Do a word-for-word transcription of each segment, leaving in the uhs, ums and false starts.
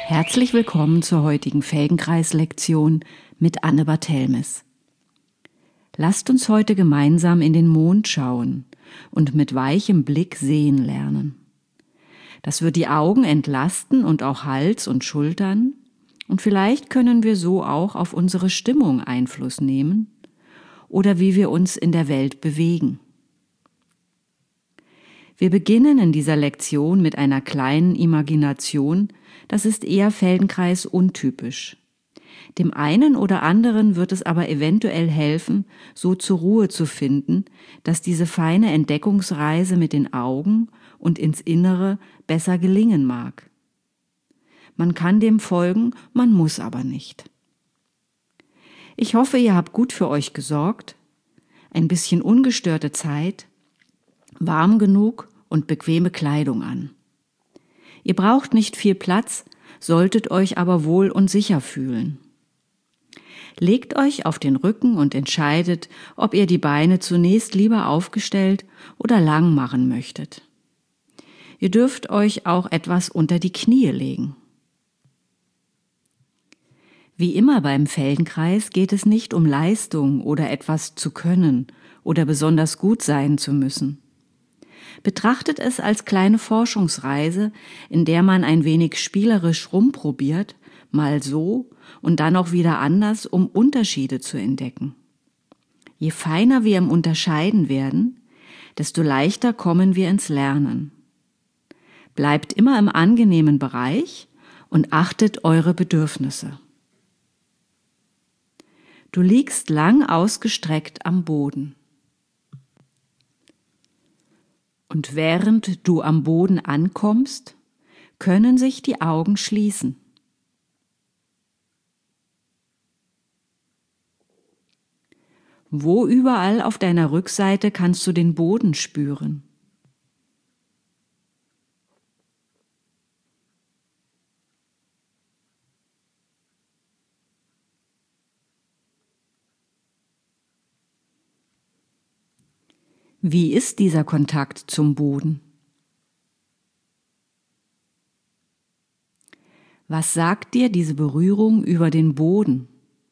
Herzlich willkommen zur heutigen Feldenkreis-Lektion mit Anne Barthelmes. Lasst uns heute gemeinsam in den Mond schauen und mit weichem Blick sehen lernen. Das wird die Augen entlasten und auch Hals und Schultern, und vielleicht können wir so auch auf unsere Stimmung Einfluss nehmen oder wie wir uns in der Welt bewegen. Wir beginnen in dieser Lektion mit einer kleinen Imagination, das ist eher Feldenkreis untypisch. Dem einen oder anderen wird es aber eventuell helfen, so zur Ruhe zu finden, dass diese feine Entdeckungsreise mit den Augen und ins Innere besser gelingen mag. Man kann dem folgen, man muss aber nicht. Ich hoffe, ihr habt gut für euch gesorgt, ein bisschen ungestörte Zeit, warm genug und bequeme Kleidung an. Ihr braucht nicht viel Platz, solltet euch aber wohl und sicher fühlen. Legt euch auf den Rücken und entscheidet, ob ihr die Beine zunächst lieber aufgestellt oder lang machen möchtet. Ihr dürft euch auch etwas unter die Knie legen. Wie immer beim Feldenkreis geht es nicht um Leistung oder etwas zu können oder besonders gut sein zu müssen. Betrachtet es als kleine Forschungsreise, in der man ein wenig spielerisch rumprobiert, mal so und dann auch wieder anders, um Unterschiede zu entdecken. Je feiner wir im Unterscheiden werden, desto leichter kommen wir ins Lernen. Bleibt immer im angenehmen Bereich und achtet eure Bedürfnisse. Du liegst lang ausgestreckt am Boden. Und während du am Boden ankommst, können sich die Augen schließen. Wo überall auf deiner Rückseite kannst du den Boden spüren? Wie ist dieser Kontakt zum Boden? Was sagt dir diese Berührung über den Boden?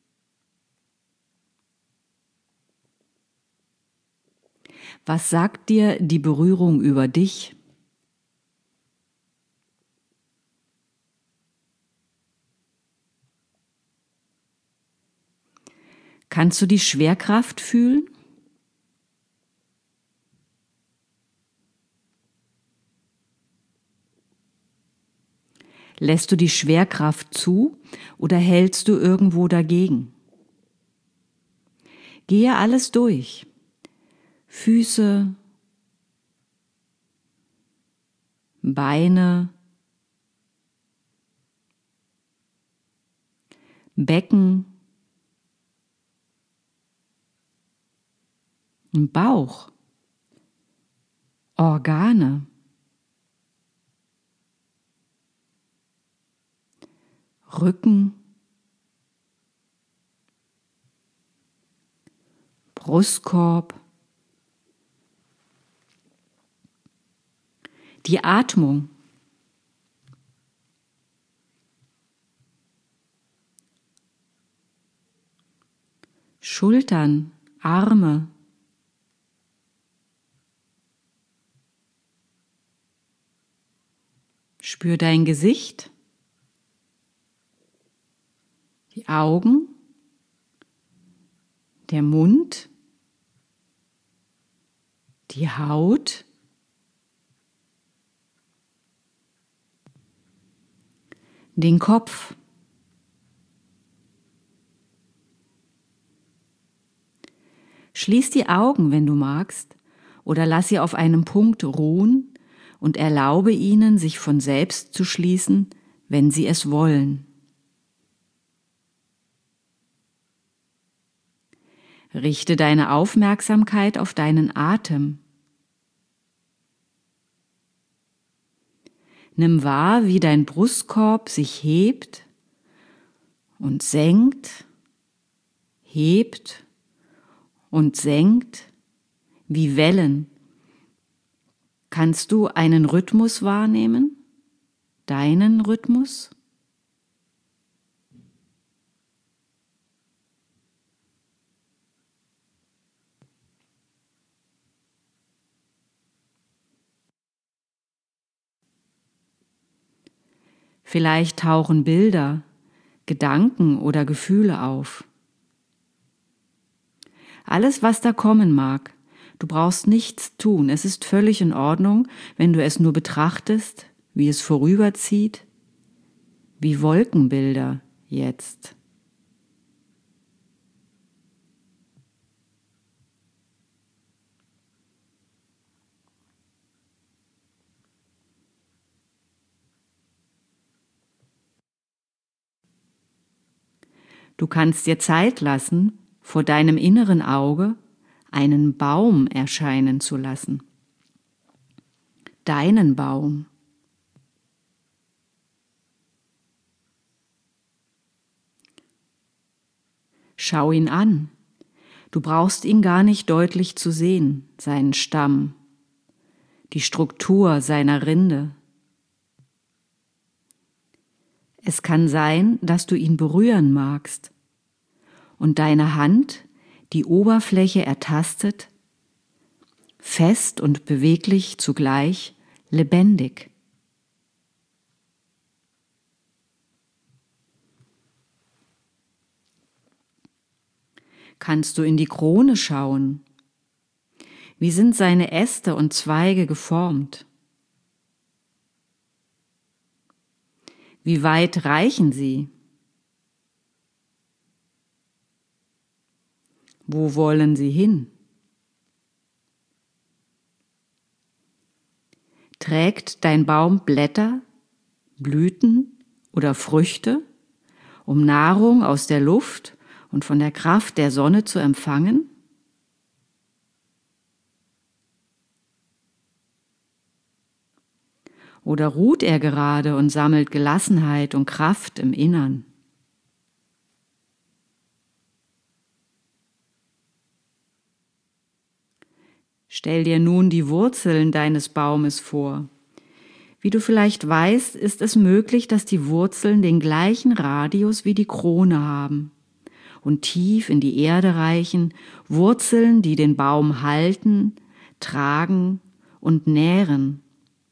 Was sagt dir die Berührung über dich? Kannst du die Schwerkraft fühlen? Lässt du die Schwerkraft zu oder hältst du irgendwo dagegen? Gehe alles durch. Füße, Beine, Becken, Bauch, Organe. Rücken, Brustkorb, die Atmung, Schultern, Arme, spür dein Gesicht. Die Augen, der Mund, die Haut, den Kopf. Schließ die Augen, wenn du magst, oder lass sie auf einem Punkt ruhen und erlaube ihnen, sich von selbst zu schließen, wenn sie es wollen. Richte deine Aufmerksamkeit auf deinen Atem. Nimm wahr, wie dein Brustkorb sich hebt und senkt, hebt und senkt, wie Wellen. Kannst du einen Rhythmus wahrnehmen? Deinen Rhythmus? Vielleicht tauchen Bilder, Gedanken oder Gefühle auf. Alles, was da kommen mag, du brauchst nichts tun. Es ist völlig in Ordnung, wenn du es nur betrachtest, wie es vorüberzieht, wie Wolkenbilder jetzt. Du kannst dir Zeit lassen, vor deinem inneren Auge einen Baum erscheinen zu lassen. Deinen Baum. Schau ihn an. Du brauchst ihn gar nicht deutlich zu sehen, seinen Stamm, die Struktur seiner Rinde. Es kann sein, dass du ihn berühren magst und deine Hand die Oberfläche ertastet, fest und beweglich zugleich, lebendig. Kannst du in die Krone schauen? Wie sind seine Äste und Zweige geformt? Wie weit reichen sie? Wo wollen sie hin? Trägt dein Baum Blätter, Blüten oder Früchte, um Nahrung aus der Luft und von der Kraft der Sonne zu empfangen? Oder ruht er gerade und sammelt Gelassenheit und Kraft im Innern? Stell dir nun die Wurzeln deines Baumes vor. Wie du vielleicht weißt, ist es möglich, dass die Wurzeln den gleichen Radius wie die Krone haben und tief in die Erde reichen, Wurzeln, die den Baum halten, tragen und nähren.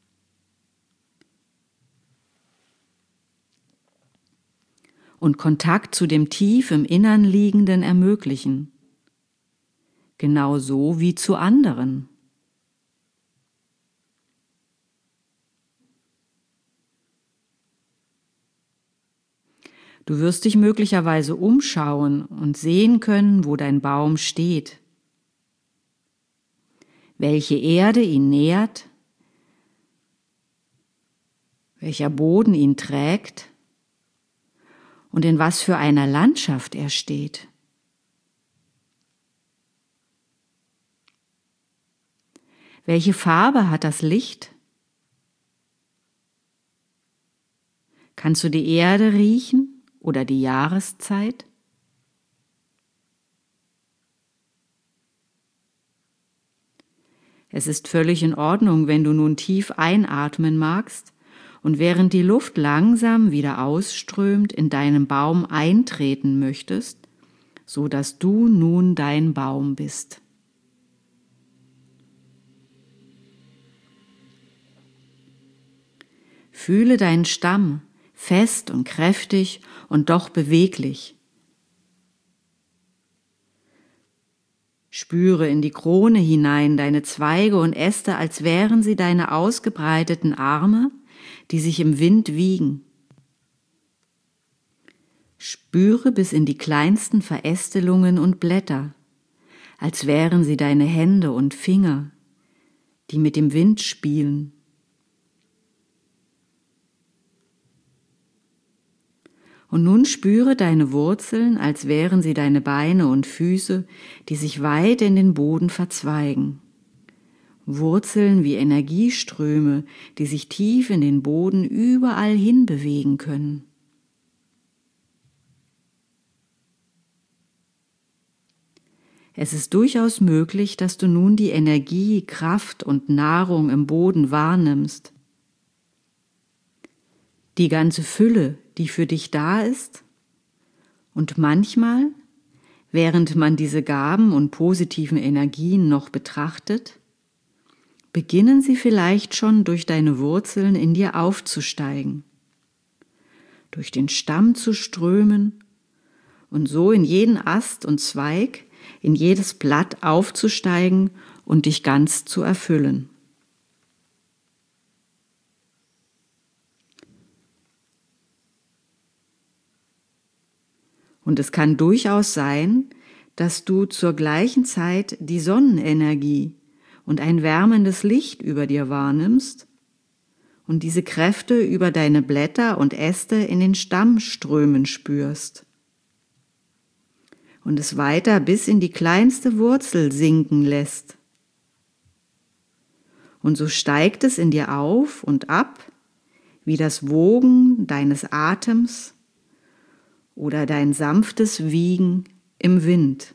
Und Kontakt zu dem tief im Innern Liegenden ermöglichen. Genauso wie zu anderen. Du wirst dich möglicherweise umschauen und sehen können, wo dein Baum steht, welche Erde ihn nährt, welcher Boden ihn trägt und in was für einer Landschaft er steht. Welche Farbe hat das Licht? Kannst du die Erde riechen oder die Jahreszeit? Es ist völlig in Ordnung, wenn du nun tief einatmen magst und während die Luft langsam wieder ausströmt, in deinen Baum eintreten möchtest, so dass du nun dein Baum bist. Fühle deinen Stamm, fest und kräftig und doch beweglich. Spüre in die Krone hinein deine Zweige und Äste, als wären sie deine ausgebreiteten Arme, die sich im Wind wiegen. Spüre bis in die kleinsten Verästelungen und Blätter, als wären sie deine Hände und Finger, die mit dem Wind spielen. Und nun spüre deine Wurzeln, als wären sie deine Beine und Füße, die sich weit in den Boden verzweigen. Wurzeln wie Energieströme, die sich tief in den Boden überall hin bewegen können. Es ist durchaus möglich, dass du nun die Energie, Kraft und Nahrung im Boden wahrnimmst. Die ganze Fülle, die für dich da ist. Und manchmal, während man diese Gaben und positiven Energien noch betrachtet, beginnen sie vielleicht schon durch deine Wurzeln in dir aufzusteigen. durch den Stamm zu strömen und so in jeden Ast und Zweig, in jedes Blatt aufzusteigen und dich ganz zu erfüllen. Und es kann durchaus sein, dass du zur gleichen Zeit die Sonnenenergie und ein wärmendes Licht über dir wahrnimmst und diese Kräfte über deine Blätter und Äste in den Stamm strömen spürst und es weiter bis in die kleinste Wurzel sinken lässt. Und so steigt es in dir auf und ab, wie das Wogen deines Atems oder dein sanftes Wiegen im Wind.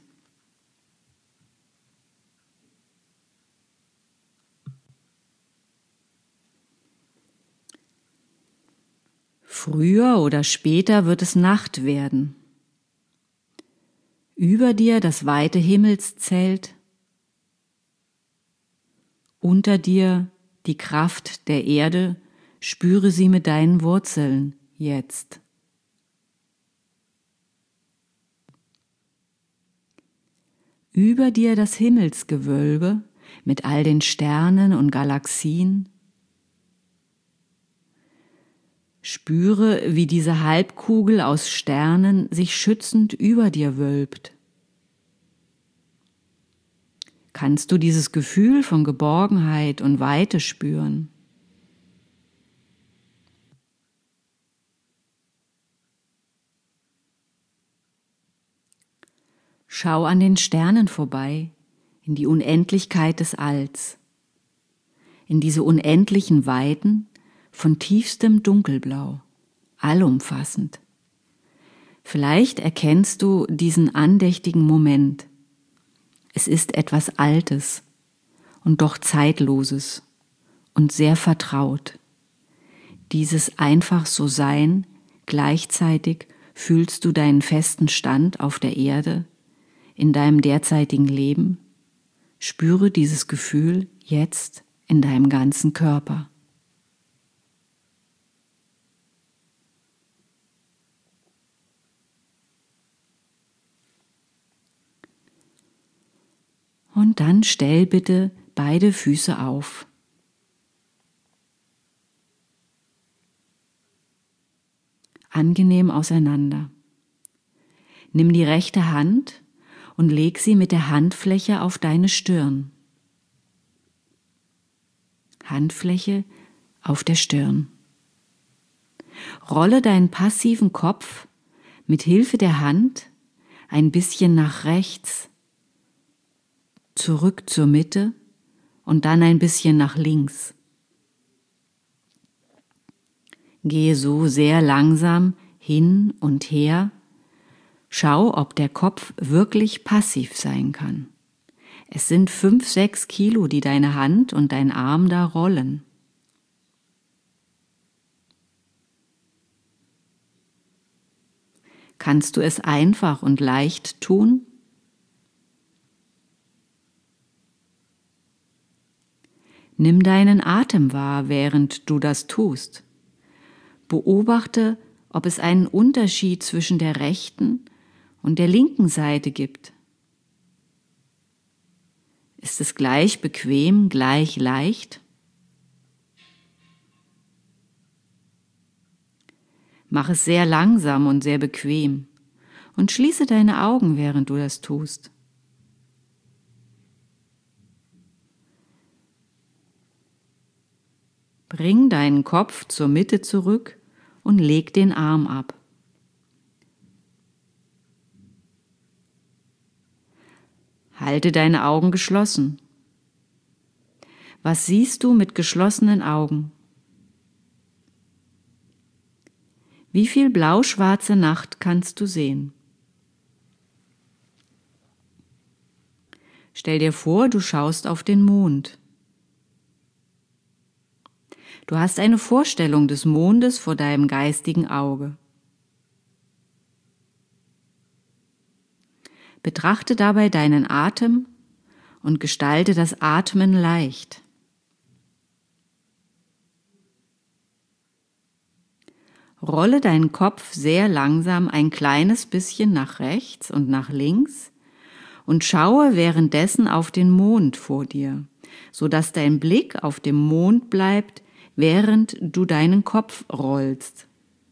Früher oder später wird es Nacht werden. Über dir das weite Himmelszelt, unter dir die Kraft der Erde, spüre sie mit deinen Wurzeln jetzt. Über dir das Himmelsgewölbe mit all den Sternen und Galaxien. Spüre, wie diese Halbkugel aus Sternen sich schützend über dir wölbt. Kannst du dieses Gefühl von Geborgenheit und Weite spüren? Schau an den Sternen vorbei, in die Unendlichkeit des Alls, in diese unendlichen Weiten von tiefstem Dunkelblau, allumfassend. Vielleicht erkennst du diesen andächtigen Moment. Es ist etwas Altes und doch Zeitloses und sehr vertraut. Dieses einfach so Sein, gleichzeitig fühlst du deinen festen Stand auf der Erde, in deinem derzeitigen Leben. Spüre dieses Gefühl jetzt in deinem ganzen Körper. Und dann stell bitte beide Füße auf. Angenehm auseinander. Nimm die rechte Hand und leg sie mit der Handfläche auf deine Stirn. Handfläche auf der Stirn. Rolle deinen passiven Kopf mit Hilfe der Hand ein bisschen nach rechts, zurück zur Mitte und dann ein bisschen nach links. Gehe so sehr langsam hin und her. Schau, ob der Kopf wirklich passiv sein kann. Es sind fünf, sechs Kilo, die deine Hand und dein Arm da rollen. Kannst du es einfach und leicht tun? Nimm deinen Atem wahr, während du das tust. Beobachte, ob es einen Unterschied zwischen der rechten und der linken Seite gibt. Ist es gleich bequem, gleich leicht? Mach es sehr langsam und sehr bequem und schließe deine Augen, während du das tust. Bring deinen Kopf zur Mitte zurück und leg den Arm ab. Halte deine Augen geschlossen. Was siehst du mit geschlossenen Augen? Wie viel blau-schwarze Nacht kannst du sehen? Stell dir vor, du schaust auf den Mond. Du hast eine Vorstellung des Mondes vor deinem geistigen Auge. Betrachte dabei deinen Atem und gestalte das Atmen leicht. Rolle deinen Kopf sehr langsam ein kleines bisschen nach rechts und nach links und schaue währenddessen auf den Mond vor dir, sodass dein Blick auf dem Mond bleibt, während du deinen Kopf rollst.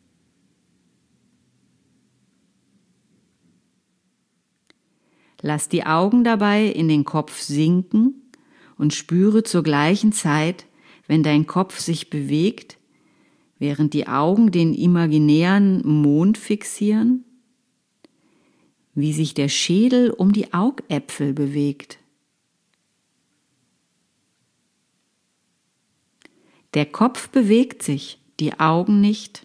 Lass die Augen dabei in den Kopf sinken und spüre zur gleichen Zeit, wenn dein Kopf sich bewegt, während die Augen den imaginären Mond fixieren, wie sich der Schädel um die Augäpfel bewegt. Der Kopf bewegt sich, die Augen nicht.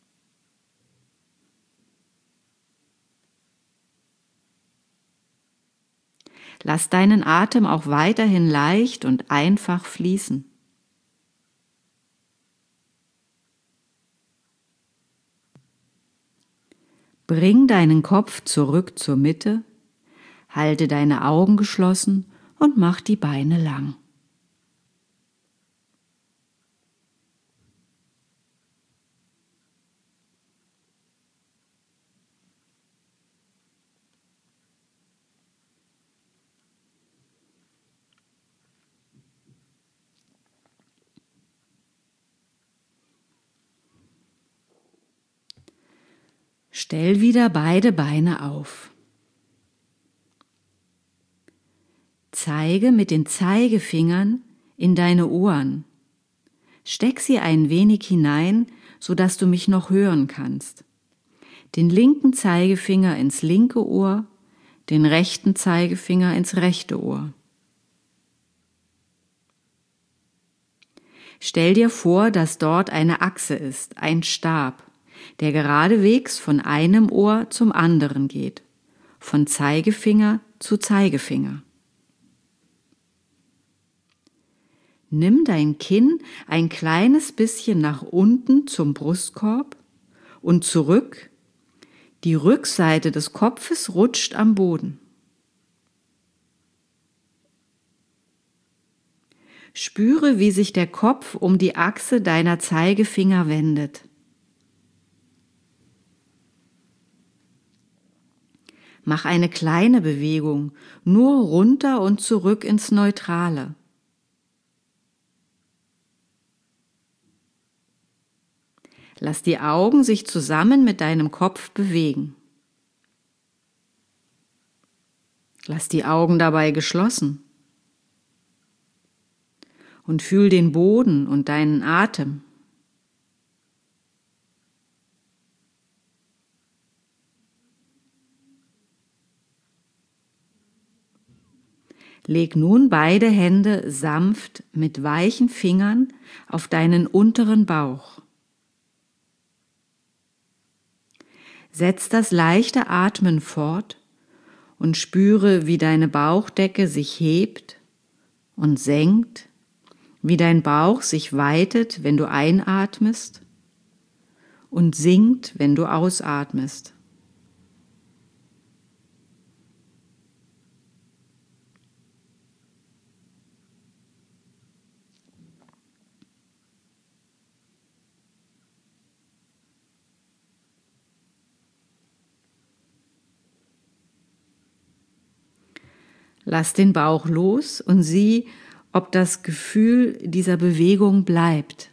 Lass deinen Atem auch weiterhin leicht und einfach fließen. Bring deinen Kopf zurück zur Mitte, halte deine Augen geschlossen und mach die Beine lang. Stell wieder beide Beine auf. Zeige mit den Zeigefingern in deine Ohren. Steck sie ein wenig hinein, sodass du mich noch hören kannst. Den linken Zeigefinger ins linke Ohr, den rechten Zeigefinger ins rechte Ohr. Stell dir vor, dass dort eine Achse ist, ein Stab, der geradewegs von einem Ohr zum anderen geht, von Zeigefinger zu Zeigefinger. Nimm dein Kinn ein kleines bisschen nach unten zum Brustkorb und zurück. Die Rückseite des Kopfes rutscht am Boden. Spüre, wie sich der Kopf um die Achse deiner Zeigefinger wendet. Mach eine kleine Bewegung, nur runter und zurück ins Neutrale. Lass die Augen sich zusammen mit deinem Kopf bewegen. Lass die Augen dabei geschlossen. Und fühl den Boden und deinen Atem. Leg nun beide Hände sanft mit weichen Fingern auf deinen unteren Bauch. Setz das leichte Atmen fort und spüre, wie deine Bauchdecke sich hebt und senkt, wie dein Bauch sich weitet, wenn du einatmest und sinkt, wenn du ausatmest. Lass den Bauch los und sieh, ob das Gefühl dieser Bewegung bleibt.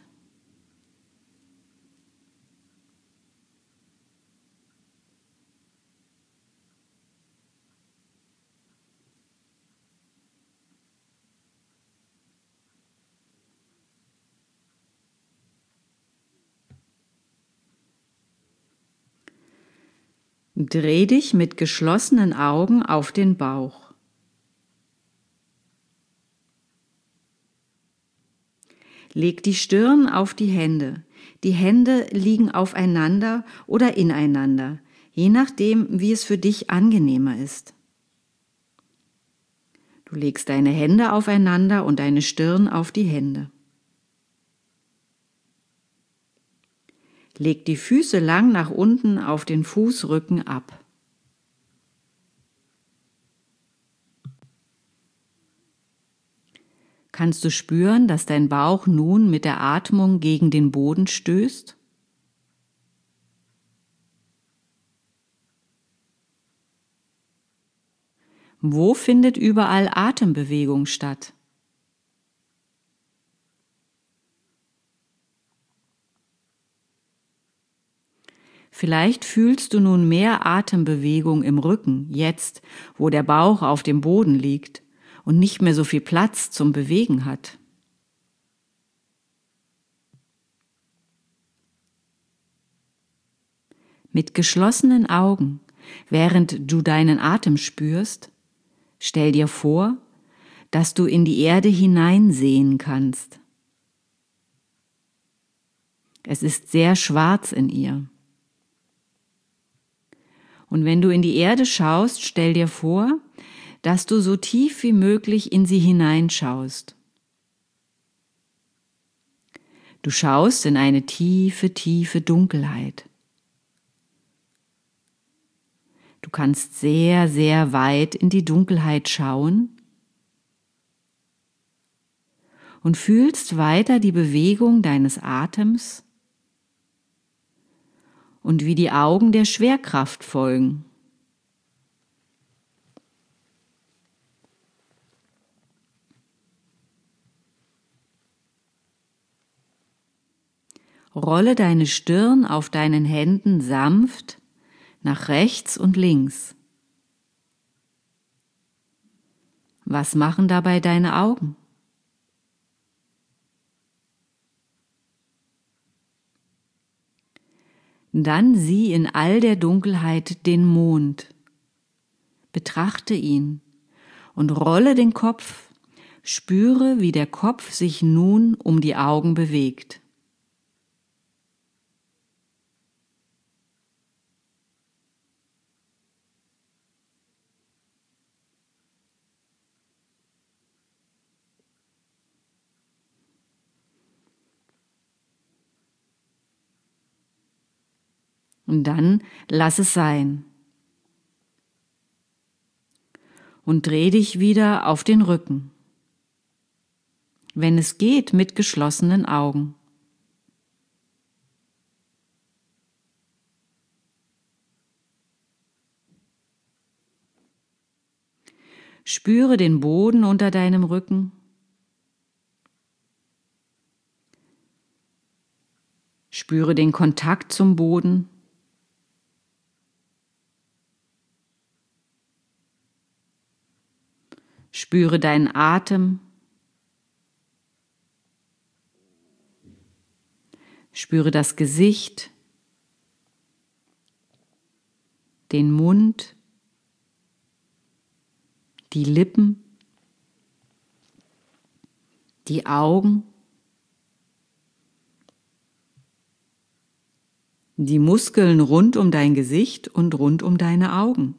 Dreh dich mit geschlossenen Augen auf den Bauch. Leg die Stirn auf die Hände. Die Hände liegen aufeinander oder ineinander, je nachdem, wie es für dich angenehmer ist. Du legst deine Hände aufeinander und deine Stirn auf die Hände. Leg die Füße lang nach unten auf den Fußrücken ab. Kannst du spüren, dass dein Bauch nun mit der Atmung gegen den Boden stößt? Wo findet überall Atembewegung statt? Vielleicht fühlst du nun mehr Atembewegung im Rücken, jetzt, wo der Bauch auf dem Boden liegt und nicht mehr so viel Platz zum Bewegen hat. Mit geschlossenen Augen, während du deinen Atem spürst, stell dir vor, dass du in die Erde hineinsehen kannst. Es ist sehr schwarz in ihr. Und wenn du in die Erde schaust, stell dir vor, dass du so tief wie möglich in sie hineinschaust. Du schaust in eine tiefe, tiefe Dunkelheit. Du kannst sehr, sehr weit in die Dunkelheit schauen und fühlst weiter die Bewegung deines Atems und wie die Augen der Schwerkraft folgen. Rolle deine Stirn auf deinen Händen sanft nach rechts und links. Was machen dabei deine Augen? Dann sieh in all der Dunkelheit den Mond. Betrachte ihn und rolle den Kopf. Spüre, wie der Kopf sich nun um die Augen bewegt. Und dann lass es sein. Und dreh dich wieder auf den Rücken. Wenn es geht, mit geschlossenen Augen. Spüre den Boden unter deinem Rücken. Spüre den Kontakt zum Boden. Spüre deinen Atem. Spüre das Gesicht, den Mund, die Lippen, die Augen, die Muskeln rund um dein Gesicht und rund um deine Augen.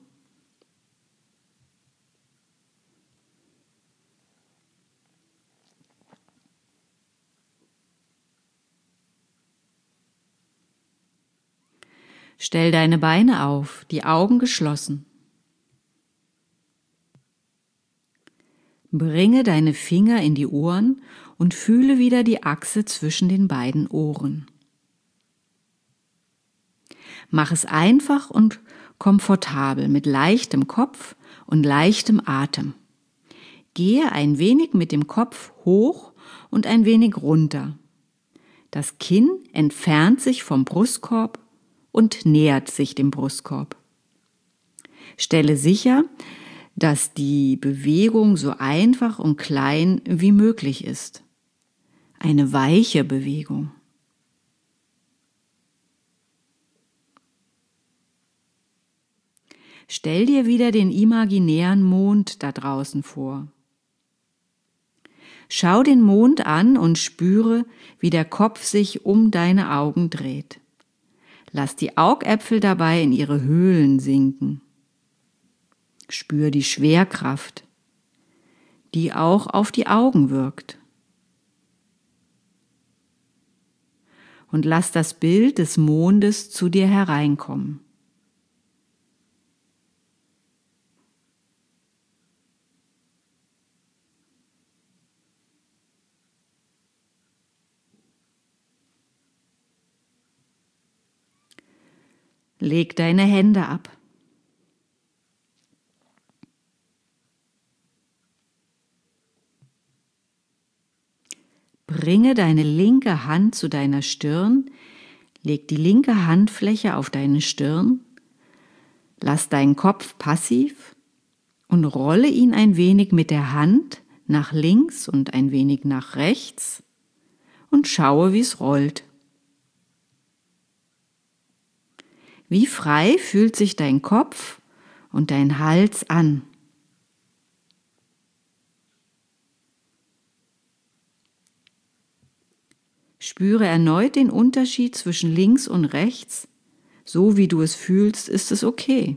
Stell deine Beine auf, die Augen geschlossen. Bringe deine Finger in die Ohren und fühle wieder die Achse zwischen den beiden Ohren. Mach es einfach und komfortabel mit leichtem Kopf und leichtem Atem. Gehe ein wenig mit dem Kopf hoch und ein wenig runter. Das Kinn entfernt sich vom Brustkorb und nähert sich dem Brustkorb. Stelle sicher, dass die Bewegung so einfach und klein wie möglich ist. Eine weiche Bewegung. Stell dir wieder den imaginären Mond da draußen vor. Schau den Mond an und spüre, wie der Kopf sich um deine Augen dreht. Lass die Augäpfel dabei in ihre Höhlen sinken. Spür die Schwerkraft, die auch auf die Augen wirkt. Und lass das Bild des Mondes zu dir hereinkommen. Leg deine Hände ab. Bringe deine linke Hand zu deiner Stirn, leg die linke Handfläche auf deine Stirn, lass deinen Kopf passiv und rolle ihn ein wenig mit der Hand nach links und ein wenig nach rechts und schaue, wie es rollt. Wie frei fühlt sich dein Kopf und dein Hals an? Spüre erneut den Unterschied zwischen links und rechts. So wie du es fühlst, ist es okay.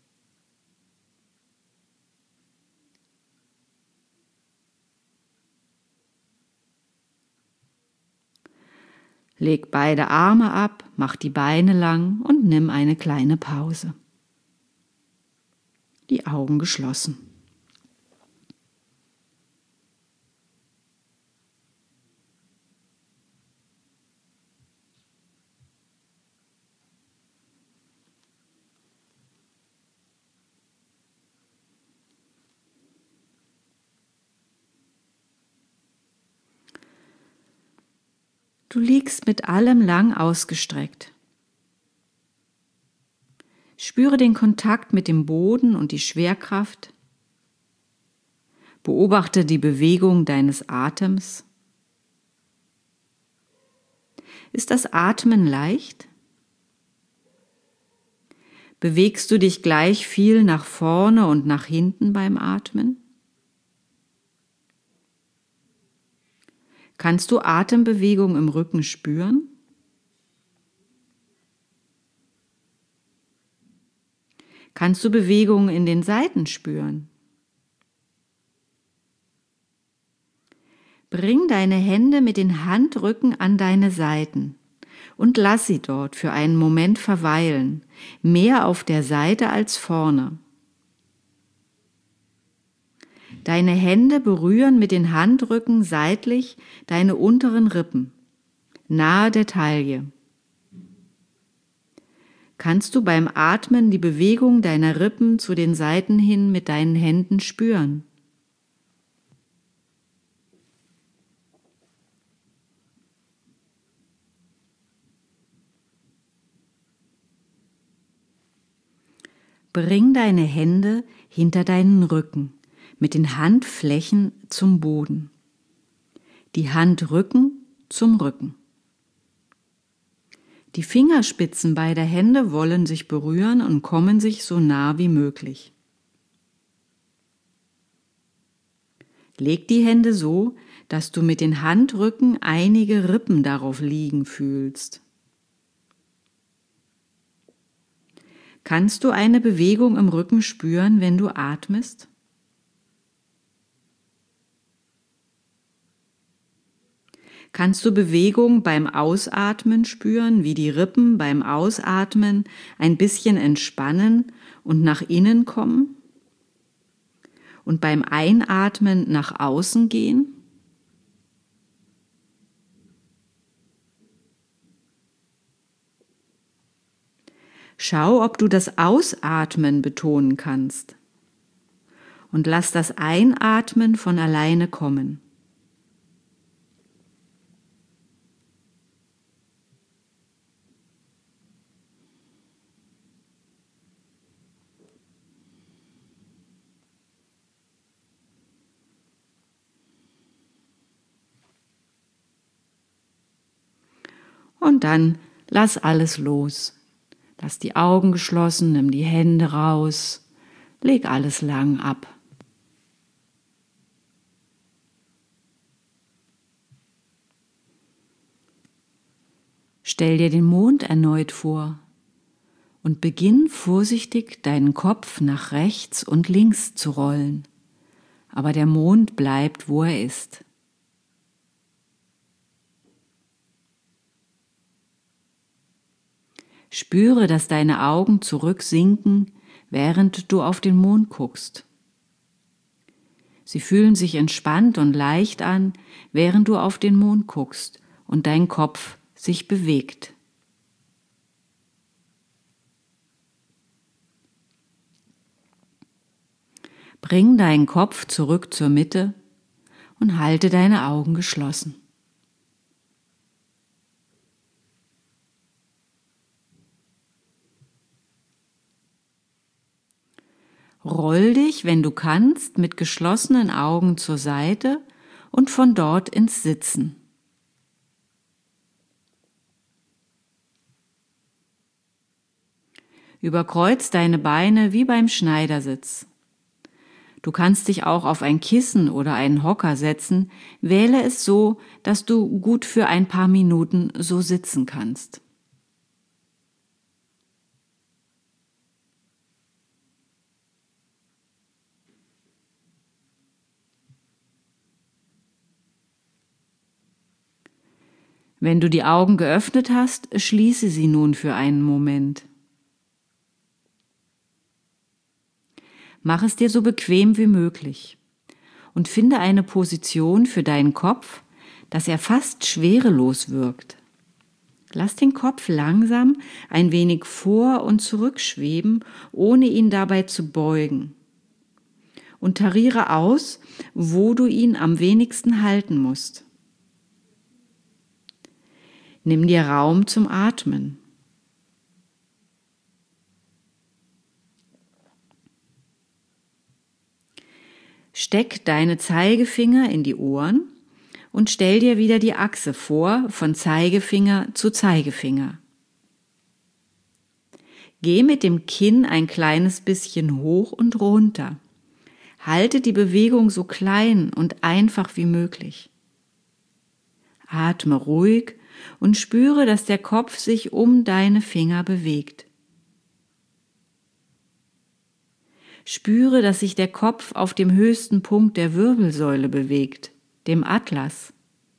Leg beide Arme ab, mach die Beine lang und nimm eine kleine Pause. Die Augen geschlossen. Du liegst mit allem lang ausgestreckt. Spüre den Kontakt mit dem Boden und die Schwerkraft. Beobachte die Bewegung deines Atems. Ist das Atmen leicht? Bewegst du dich gleich viel nach vorne und nach hinten beim Atmen? Kannst du Atembewegung im Rücken spüren? Kannst du Bewegungen in den Seiten spüren? Bring deine Hände mit den Handrücken an deine Seiten und lass sie dort für einen Moment verweilen, mehr auf der Seite als vorne. Deine Hände berühren mit den Handrücken seitlich deine unteren Rippen, nahe der Taille. Kannst du beim Atmen die Bewegung deiner Rippen zu den Seiten hin mit deinen Händen spüren? Bring deine Hände hinter deinen Rücken mit den Handflächen zum Boden, die Handrücken zum Rücken. Die Fingerspitzen beider Hände wollen sich berühren und kommen sich so nah wie möglich. Leg die Hände so, dass du mit den Handrücken einige Rippen darauf liegen fühlst. Kannst du eine Bewegung im Rücken spüren, wenn du atmest? Kannst du Bewegung beim Ausatmen spüren, wie die Rippen beim Ausatmen ein bisschen entspannen und nach innen kommen? Und beim Einatmen nach außen gehen? Schau, ob du das Ausatmen betonen kannst. Und lass das Einatmen von alleine kommen. Und dann lass alles los. Lass die Augen geschlossen, nimm die Hände raus, leg alles lang ab. Stell dir den Mond erneut vor und beginn vorsichtig deinen Kopf nach rechts und links zu rollen, aber der Mond bleibt, wo er ist. Spüre, dass deine Augen zurücksinken, während du auf den Mond guckst. Sie fühlen sich entspannt und leicht an, während du auf den Mond guckst und dein Kopf sich bewegt. Bring deinen Kopf zurück zur Mitte und halte deine Augen geschlossen. Roll dich, wenn du kannst, mit geschlossenen Augen zur Seite und von dort ins Sitzen. Überkreuz deine Beine wie beim Schneidersitz. Du kannst dich auch auf ein Kissen oder einen Hocker setzen. Wähle es so, dass du gut für ein paar Minuten so sitzen kannst. Wenn du die Augen geöffnet hast, schließe sie nun für einen Moment. Mach es dir so bequem wie möglich und finde eine Position für deinen Kopf, dass er fast schwerelos wirkt. Lass den Kopf langsam ein wenig vor und zurück schweben, ohne ihn dabei zu beugen. Und tariere aus, wo du ihn am wenigsten halten musst. Nimm dir Raum zum Atmen. Steck deine Zeigefinger in die Ohren und stell dir wieder die Achse vor, von Zeigefinger zu Zeigefinger. Geh mit dem Kinn ein kleines bisschen hoch und runter. Halte die Bewegung so klein und einfach wie möglich. Atme ruhig und spüre, dass der Kopf sich um deine Finger bewegt. Spüre, dass sich der Kopf auf dem höchsten Punkt der Wirbelsäule bewegt, dem Atlas.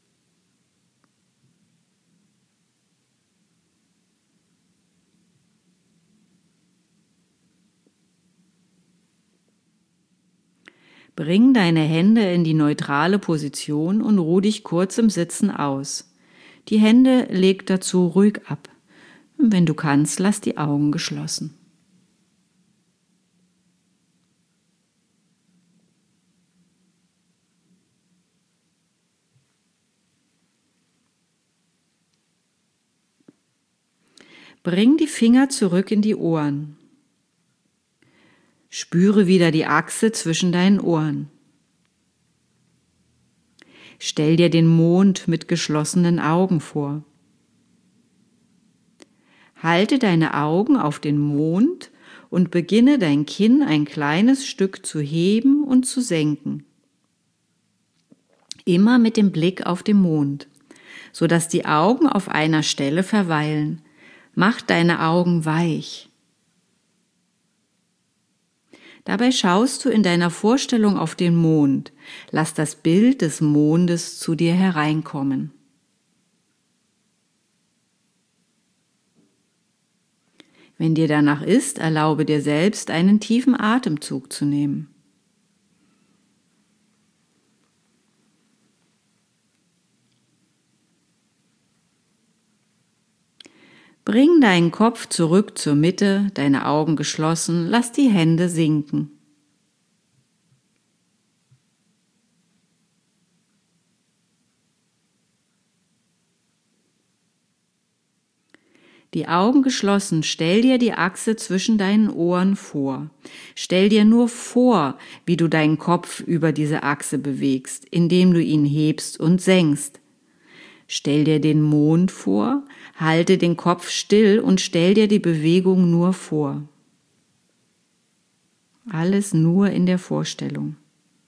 Bring deine Hände in die neutrale Position und ruh dich kurz im Sitzen aus. Die Hände leg dazu ruhig ab. Wenn du kannst, lass die Augen geschlossen. Bring die Finger zurück in die Ohren. Spüre wieder die Achse zwischen deinen Ohren. Stell dir den Mond mit geschlossenen Augen vor. Halte deine Augen auf den Mond und beginne dein Kinn ein kleines Stück zu heben und zu senken. Immer mit dem Blick auf den Mond, sodass die Augen auf einer Stelle verweilen. Mach deine Augen weich. Dabei schaust du in deiner Vorstellung auf den Mond. Lass das Bild des Mondes zu dir hereinkommen. Wenn dir danach ist, erlaube dir selbst, einen tiefen Atemzug zu nehmen. Bring deinen Kopf zurück zur Mitte, deine Augen geschlossen, lass die Hände sinken. Die Augen geschlossen, stell dir die Achse zwischen deinen Ohren vor. Stell dir nur vor, wie du deinen Kopf über diese Achse bewegst, indem du ihn hebst und senkst. Stell dir den Mond vor, halte den Kopf still und stell dir die Bewegung nur vor. Alles nur in der Vorstellung.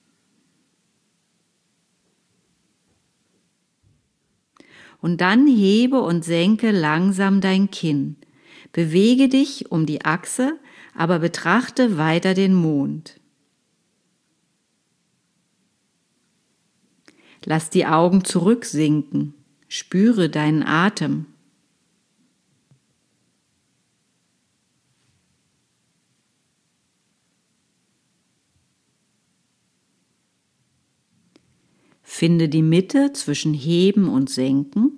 Und dann hebe und senke langsam dein Kinn. Bewege dich um die Achse, aber betrachte weiter den Mond. Lass die Augen zurücksinken. Spüre deinen Atem. Finde die Mitte zwischen Heben und Senken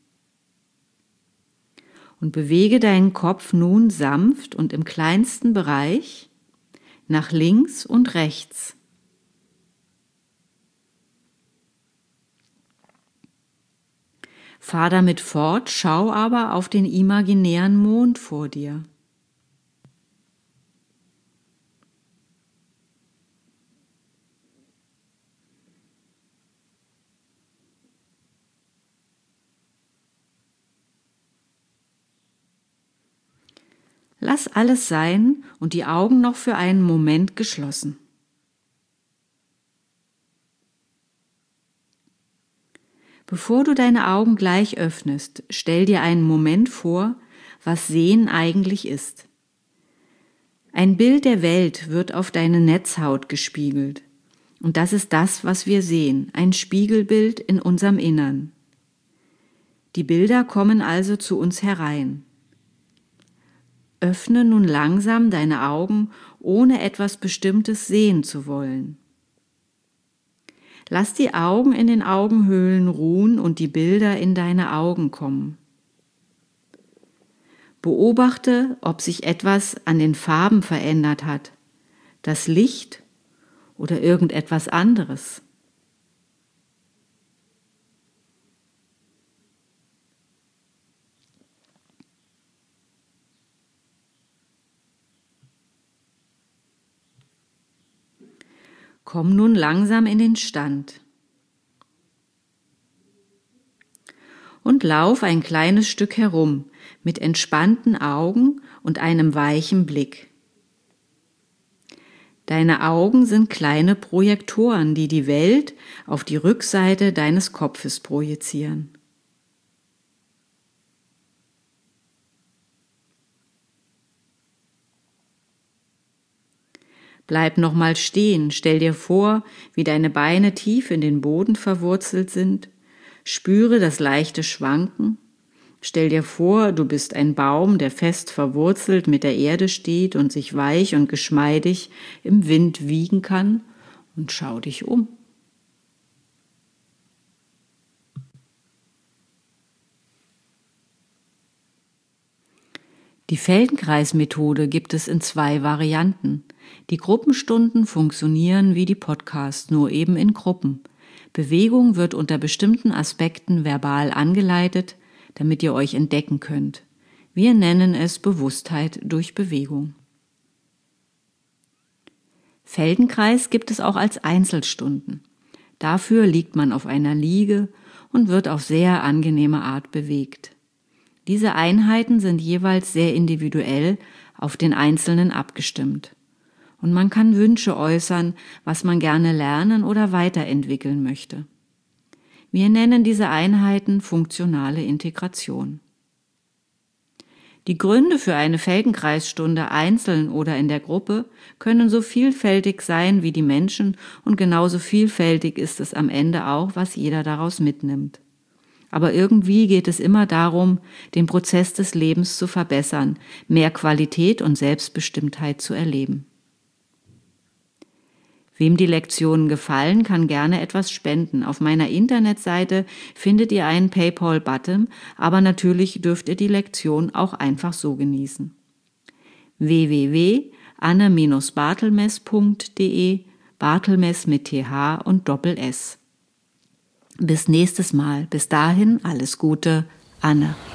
und bewege deinen Kopf nun sanft und im kleinsten Bereich nach links und rechts. Fahr damit fort, schau aber auf den imaginären Mond vor dir. Lass alles sein und die Augen noch für einen Moment geschlossen. Bevor du deine Augen gleich öffnest, stell dir einen Moment vor, was Sehen eigentlich ist. Ein Bild der Welt wird auf deine Netzhaut gespiegelt. Und das ist das, was wir sehen, ein Spiegelbild in unserem Innern. Die Bilder kommen also zu uns herein. Öffne nun langsam deine Augen, ohne etwas Bestimmtes sehen zu wollen. Lass die Augen in den Augenhöhlen ruhen und die Bilder in deine Augen kommen. Beobachte, ob sich etwas an den Farben verändert hat, das Licht oder irgendetwas anderes. Komm nun langsam in den Stand und lauf ein kleines Stück herum mit entspannten Augen und einem weichen Blick. Deine Augen sind kleine Projektoren, die die Welt auf die Rückseite deines Kopfes projizieren. Bleib nochmal stehen, stell dir vor, wie deine Beine tief in den Boden verwurzelt sind, spüre das leichte Schwanken, stell dir vor, du bist ein Baum, der fest verwurzelt mit der Erde steht und sich weich und geschmeidig im Wind wiegen kann, und schau dich um. Die Feldenkreis-Methode gibt es in zwei Varianten. Die Gruppenstunden funktionieren wie die Podcasts, nur eben in Gruppen. Bewegung wird unter bestimmten Aspekten verbal angeleitet, damit ihr euch entdecken könnt. Wir nennen es Bewusstheit durch Bewegung. Feldenkreis gibt es auch als Einzelstunden. Dafür liegt man auf einer Liege und wird auf sehr angenehme Art bewegt. Diese Einheiten sind jeweils sehr individuell auf den Einzelnen abgestimmt. Und man kann Wünsche äußern, was man gerne lernen oder weiterentwickeln möchte. Wir nennen diese Einheiten funktionale Integration. Die Gründe für eine Feldenkreisstunde einzeln oder in der Gruppe können so vielfältig sein wie die Menschen und genauso vielfältig ist es am Ende auch, was jeder daraus mitnimmt. Aber irgendwie geht es immer darum, den Prozess des Lebens zu verbessern, mehr Qualität und Selbstbestimmtheit zu erleben. Wem die Lektionen gefallen, kann gerne etwas spenden. Auf meiner Internetseite findet ihr einen PayPal-Button, aber natürlich dürft ihr die Lektion auch einfach so genießen. w w w punkt anne Bindestrich bartelmes punkt de, Bartelmes mit T H und Doppel-S. Bis nächstes Mal. Bis dahin alles Gute, Anne.